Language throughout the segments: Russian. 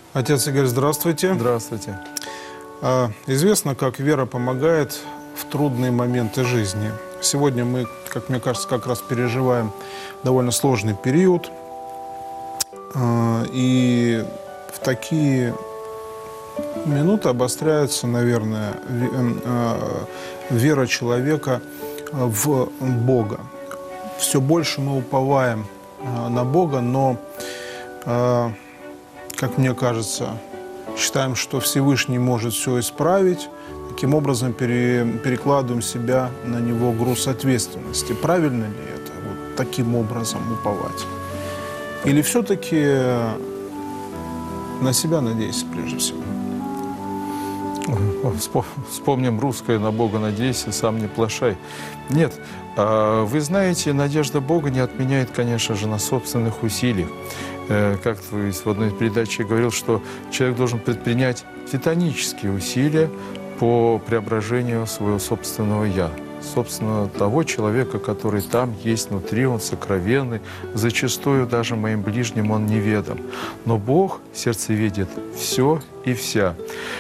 Отец Игорь, здравствуйте. Здравствуйте. Известно, как вера помогает в трудные моменты жизни. Сегодня мы, как мне кажется, как раз переживаем довольно сложный период. И в такие минуты обостряется, наверное, вера человека в Бога. Все больше мы уповаем на Бога, но, как мне кажется, считаем, что Всевышний может все исправить. Таким образом, перекладываем себя на Него груз ответственности. Правильно ли это, вот таким образом уповать? Или все-таки на себя надеясь прежде всего? Вспомним русское «на Бога надейся, сам не плашай». Нет, вы знаете, надежда Бога не отменяет, конечно же, на собственных усилиях. Как-то вы в одной передаче говорил, что человек должен предпринять титанические усилия по преображению своего собственного «я». Собственно, того человека, который там есть внутри, он сокровенный, зачастую даже моим ближним он неведом. Но Бог в сердце видит все и вся.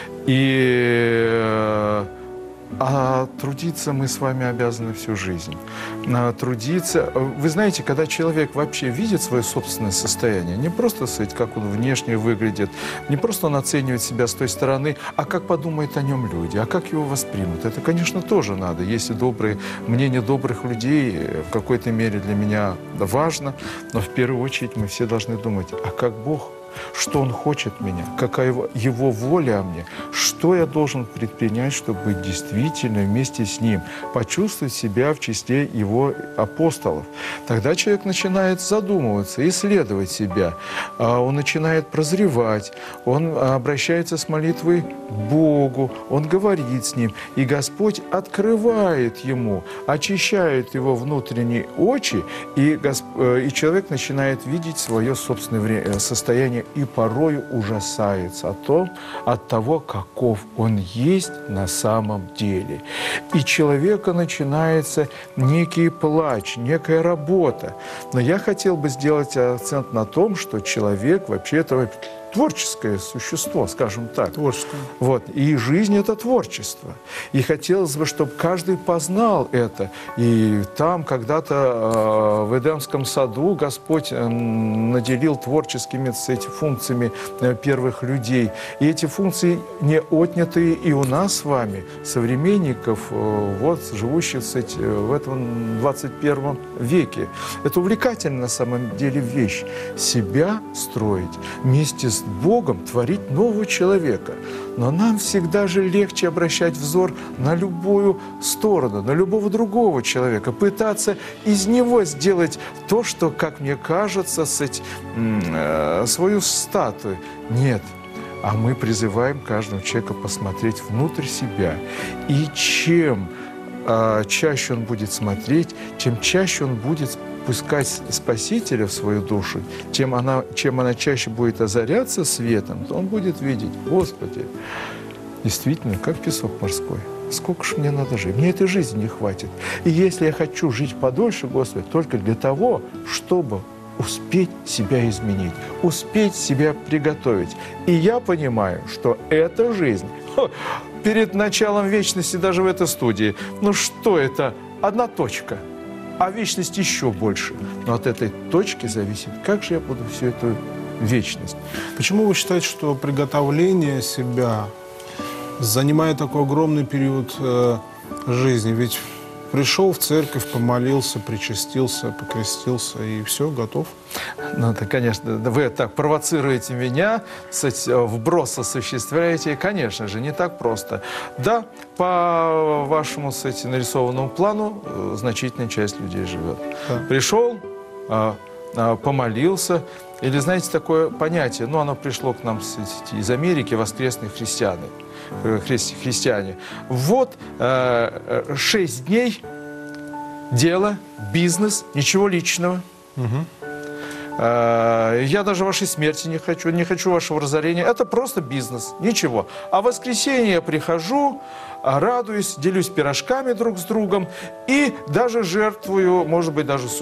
А трудиться мы с вами обязаны всю жизнь. Трудиться... Вы знаете, когда человек вообще видит свое собственное состояние, не просто, как он внешне выглядит, не просто он оценивает себя с той стороны, а как подумают о нем люди, а как его воспримут. Это, конечно, тоже надо. Если мнение добрых людей в какой-то мере для меня важно, но в первую очередь мы все должны думать, а как Бог? Что Он хочет от меня, какая Его воля о мне, что я должен предпринять, чтобы действительно вместе с Ним почувствовать себя в числе Его апостолов. Тогда человек начинает задумываться, исследовать себя, он начинает прозревать, он обращается с молитвой к Богу, он говорит с Ним, и Господь открывает ему, очищает его внутренние очи, и человек начинает видеть свое собственное состояние и порою ужасается от того, каков он есть на самом деле. И человека начинается некий плач, некая работа. Но я хотел бы сделать акцент на том, что человек вообще-то творческое существо, скажем так. Творческое. Вот. И жизнь – это творчество. И хотелось бы, чтобы каждый познал это. И там когда-то в Эдемском саду Господь наделил творческими функциями первых людей. И эти функции не отняты и у нас с вами, современников, живущих в этом 21 веке. Это увлекательная на самом деле вещь. Себя строить вместе с Богом, творить нового человека. Но нам всегда же легче обращать взор на любую сторону, на любого другого человека, пытаться из него сделать то, что, как мне кажется, свою статую. Нет. А мы призываем каждого человека посмотреть внутрь себя. И чем чаще он будет смотреть, чем чаще он будет пускать Спасителя в свою душу, чем она чаще будет озаряться светом, то он будет видеть: Господи, действительно, как песок морской. Сколько ж мне надо жить? Мне этой жизни не хватит. И если я хочу жить подольше, Господи, только для того, чтобы успеть себя изменить, успеть себя приготовить. И я понимаю, что эта жизнь перед началом вечности, даже в этой студии, что это? Одна точка. А вечность еще больше. Но от этой точки зависит, как же я буду всю эту вечность. Почему вы считаете, что приготовление себя занимает такой огромный период жизни? Ведь пришел в церковь, помолился, причастился, покрестился, и все, готов. Ну, это, конечно, вы так провоцируете меня, вброс осуществляете. Конечно же, не так просто. Да, по вашему, нарисованному плану значительная часть людей живет. Да. Пришел, помолился. Или, знаете, такое понятие, оно пришло к нам из Америки, воскресные христиане. Вот 6 дней, дело, бизнес, ничего личного. Я даже вашей смерти не хочу вашего разорения. Это просто бизнес, ничего. А в воскресенье я прихожу, радуюсь, делюсь пирожками друг с другом и даже жертвую, может быть, даже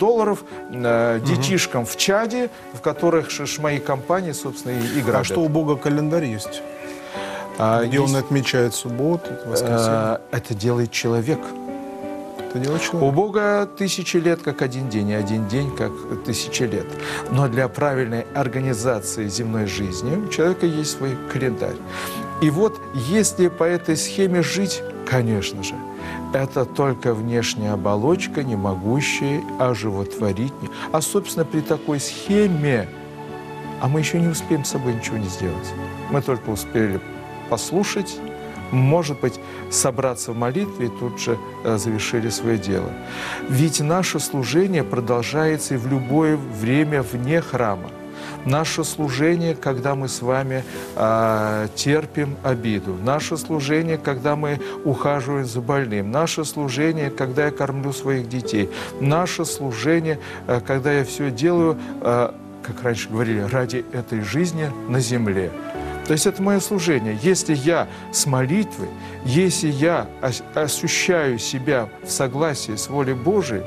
$100 детишкам в Чаде, в которых мои компании, собственно, и грабят. А что у Бога календарь есть? Где он отмечает субботу, воскресенье? Это делает человек. Это делает человек. У Бога 1000 лет как один день, и один день как 1000 лет. Но для правильной организации земной жизни у человека есть свой календарь. И вот если по этой схеме жить, конечно же, это только внешняя оболочка, не могущая оживотворить. А, собственно, при такой схеме, а мы еще не успеем с собой ничего не сделать. Мы только успели послушать, может быть, собраться в молитве и тут же завершили свое дело. Ведь наше служение продолжается и в любое время вне храма. Наше служение, когда мы с вами терпим обиду. Наше служение, когда мы ухаживаем за больным. Наше служение, когда я кормлю своих детей. Наше служение, когда я все делаю, как раньше говорили, ради этой жизни на земле. То есть это мое служение. Если я с молитвой, если я ощущаю себя в согласии с волей Божией.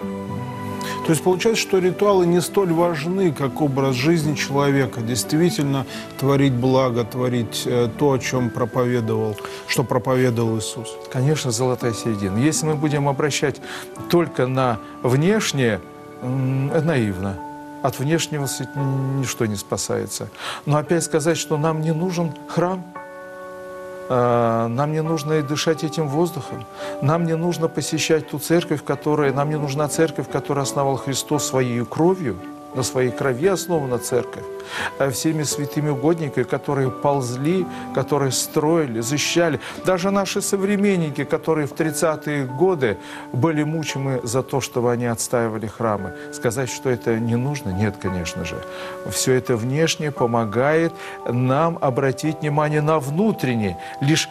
То есть получается, что ритуалы не столь важны, как образ жизни человека. Действительно творить благо, творить то, о чем проповедовал, что проповедовал Иисус. Конечно, золотая середина. Если мы будем обращать только на внешнее, это наивно. От внешнего ничто не спасается. Но опять сказать, что нам не нужен храм, нам не нужно и дышать этим воздухом, нам не нужно посещать ту церковь, нам не нужна церковь, которую основал Христос своей кровью, на своей крови основана церковь, всеми святыми угодниками, которые ползли, которые строили, защищали. Даже наши современники, которые в 30-е годы были мучимы за то, чтобы они отстаивали храмы. Сказать, что это не нужно? Нет, конечно же. Все это внешнее помогает нам обратить внимание на внутреннее. Лишь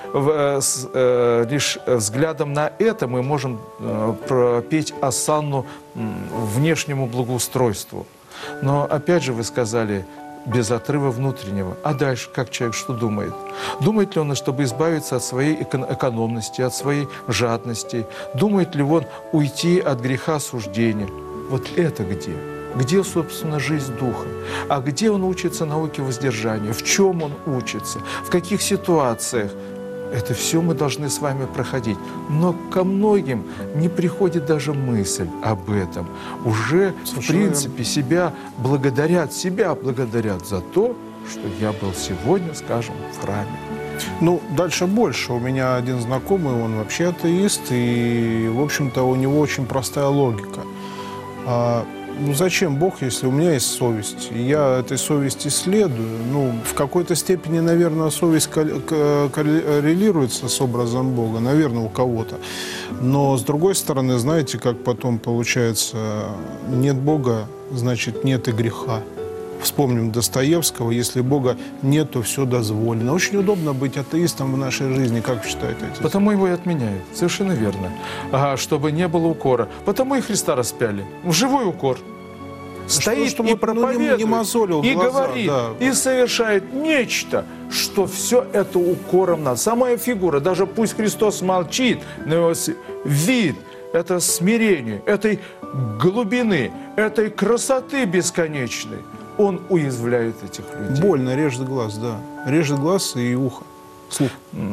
взглядом на это мы можем пропеть осанну внешнему благоустройству. Но опять же вы сказали, без отрыва внутреннего. А дальше как человек что думает? Думает ли он, чтобы избавиться от своей экономности, от своей жадности? Думает ли он уйти от греха осуждения? Вот это где? Где, собственно, жизнь Духа? А где он учится науке воздержания? В чем он учится? В каких ситуациях? Это все мы должны с вами проходить. Но ко многим не приходит даже мысль об этом. Уже, в принципе, себя благодарят за то, что я был сегодня, скажем, в храме. Ну, дальше больше. У меня один знакомый, он вообще атеист, и, в общем-то, у него очень простая логика. Ну, зачем Бог, если у меня есть совесть? И я этой совести следую. Ну, в какой-то степени, наверное, совесть коррелируется с образом Бога. Наверное, у кого-то. Но, с другой стороны, знаете, как потом получается, нет Бога, значит, нет и греха. Вспомним Достоевского, если Бога нет, то все дозволено. Очень удобно быть атеистом в нашей жизни, как вы считаете? Потому его и отменяют, совершенно верно. Чтобы не было укора. Потому и Христа распяли. В живой укор. Стоит чтобы и проповедует, не мозолил и глаза, говорит, да. и совершает нечто, что все это укором нас. Самая фигура, даже пусть Христос молчит, но его вид, это смирение, этой глубины, этой красоты бесконечной, он уязвляет этих людей. Больно режет глаз, да. Режет глаз и ухо, слух.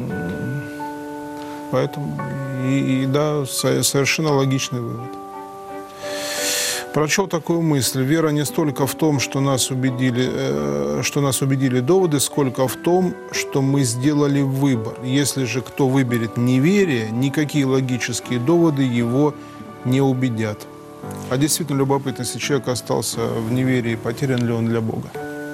Поэтому, да, совершенно логичный вывод. Прочел такую мысль. Вера не столько в том, что нас убедили доводы, сколько в том, что мы сделали выбор. Если же кто выберет неверие, никакие логические доводы его не убедят. А действительно любопытно, если человек остался в неверии, потерян ли он для Бога?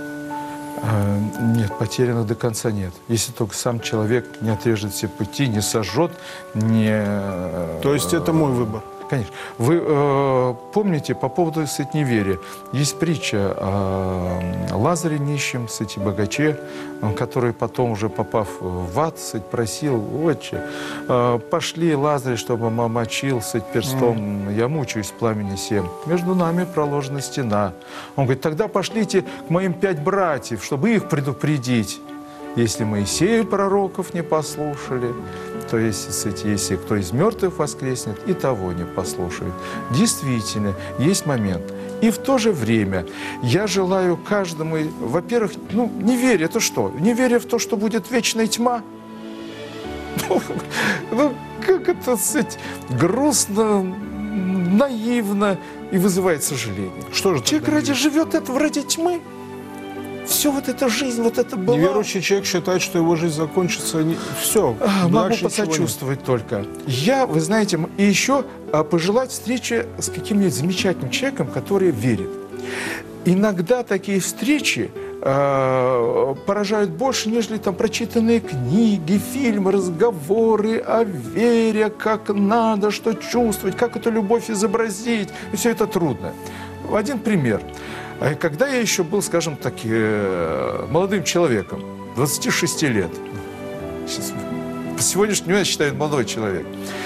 Нет, потерянных до конца нет. Если только сам человек не отрежет все пути, не сожжет, не... То есть это мой выбор? Конечно. Вы помните по поводу неверия? Есть притча о Лазаре нищем, богаче, который потом, уже попав в ад, просил: «Отче, пошли Лазаря, чтобы мочил перстом, я мучаюсь в пламени сем. Между нами проложена стена». Он говорит: «Тогда пошлите к моим 5 братьев, чтобы их предупредить. Если Моисея пророков не послушали, то если кто из мертвых воскреснет, и того не послушают». Действительно, есть момент. И в то же время я желаю каждому, во-первых, неверие — это что? Неверие в то, что будет вечная тьма? Как это, грустно, наивно и вызывает сожаление. Что же человек живет ради тьмы? Все эта жизнь, это была... Неверующий человек считает, что его жизнь закончится, все. Могу посочувствовать только. Вы знаете, и еще пожелать встречи с каким-нибудь замечательным человеком, который верит. Иногда такие встречи поражают больше, нежели прочитанные книги, фильмы, разговоры о вере, как надо, что чувствовать, как эту любовь изобразить. И все это трудно. Один пример. Когда я еще был, скажем так, молодым человеком, 26 лет, по сегодняшнему я считаю, молодой человек,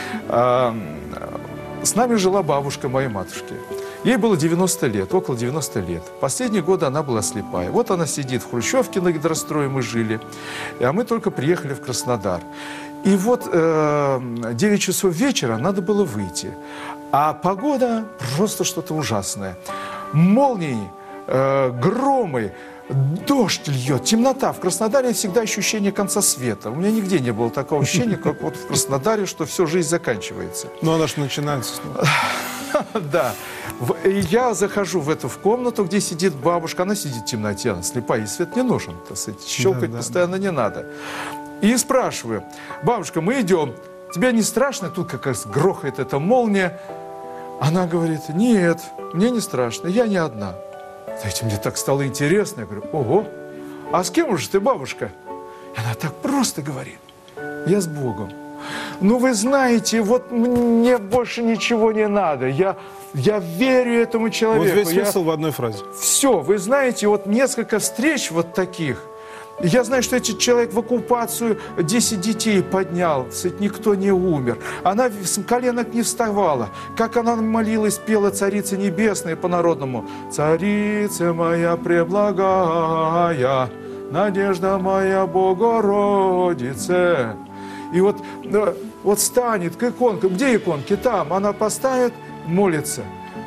с нами жила бабушка моей матушки. Ей было 90 лет, около 90 лет. Последние годы она была слепая. Вот она сидит в хрущевке, на гидрострое мы жили, а мы только приехали в Краснодар. И вот 9 часов вечера надо было выйти. А погода просто что-то ужасное. Молнии, громы, дождь льет, темнота. В Краснодаре всегда ощущение конца света. У меня нигде не было такого ощущения, как вот в Краснодаре, что все, жизнь заканчивается. Но она же начинается снова. Да. Я захожу в комнату, где сидит бабушка. Она сидит в темноте, она слепая, ей свет не нужен. Щелкать постоянно не надо. И спрашиваю: «Бабушка, мы идем. Тебе не страшно? Тут как раз грохает эта молния». Она говорит: «Нет, мне не страшно, я не одна». Знаете, мне так стало интересно. Я говорю: «Ого, а с кем же ты, бабушка?» И она так просто говорит: «Я с Богом». Вы знаете, вот мне больше ничего не надо. Я верю этому человеку. Вот весь смысл в одной фразе. Все, вы знаете, вот несколько встреч вот таких. Я знаю, что этот человек в оккупацию 10 детей поднял, никто не умер. Она с коленок не вставала. Как она молилась, пела «Царица небесная» по-народному. «Царица моя преблагая, надежда моя Богородице». И вот станет к иконкам. Где иконки? Там. Она поставит, молится.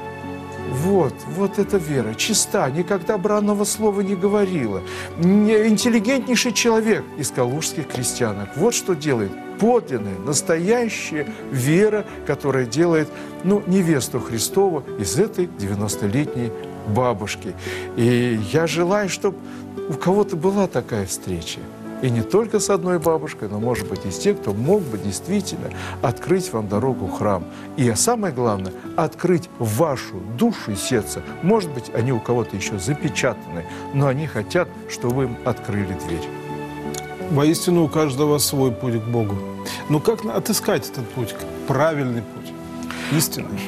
Вот эта вера, чиста, никогда бранного слова не говорила. Интеллигентнейший человек из калужских крестьянок. Вот что делает подлинная, настоящая вера, которая делает, невесту Христову из этой 90-летней бабушки. И я желаю, чтобы у кого-то была такая встреча. И не только с одной бабушкой, но, может быть, и с тем, кто мог бы действительно открыть вам дорогу в храм. И самое главное, открыть вашу душу и сердце. Может быть, они у кого-то еще запечатаны, но они хотят, чтобы вы им открыли дверь. Воистину, у каждого свой путь к Богу. Но как отыскать этот путь, правильный путь, истинный?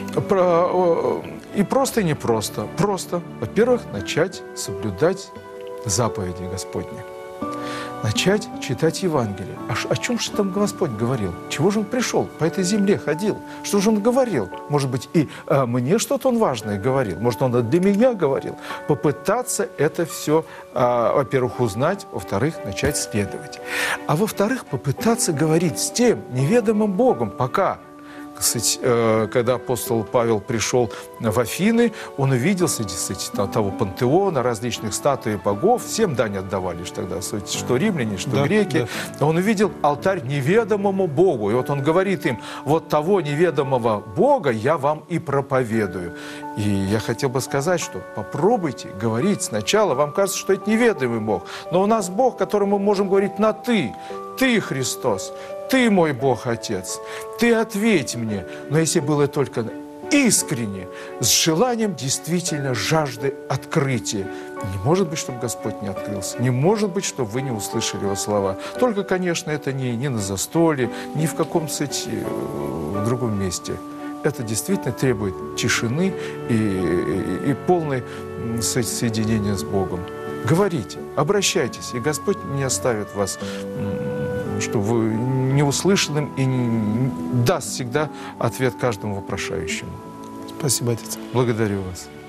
И просто, и непросто. Просто, во-первых, начать соблюдать заповеди Господни. Начать читать Евангелие. О чем же там Господь говорил? Чего же Он пришел? По этой земле ходил. Что же Он говорил? Может быть, и мне что-то Он важное говорил. Может, Он для меня говорил. Попытаться это все, во-первых, узнать, во-вторых, начать следовать. А во-вторых, попытаться говорить с тем неведомым Богом пока. Кстати, когда апостол Павел пришел в Афины, он увидел среди того пантеона различных статуй богов, всем дань отдавали тогда, что римляне, что греки. Да. Он увидел алтарь неведомому Богу, и вот он говорит им: вот того неведомого Бога я вам и проповедую. И я хотел бы сказать, что попробуйте говорить сначала, вам кажется, что это неведомый Бог, но у нас Бог, которому мы можем говорить на «ты». Ты, Христос, Ты мой Бог Отец, Ты ответь мне. Но если было только искренне, с желанием действительно жажды открытия, не может быть, чтобы Господь не открылся, не может быть, чтобы вы не услышали Его слова. Только, конечно, это не на застолье, ни в каком-то в другом месте. это действительно требует тишины и полной соединения с Богом. Говорите, обращайтесь, и Господь не оставит вас, чтобы вы неуслышанным, и даст всегда ответ каждому вопрошающему. Спасибо, отец. Благодарю вас.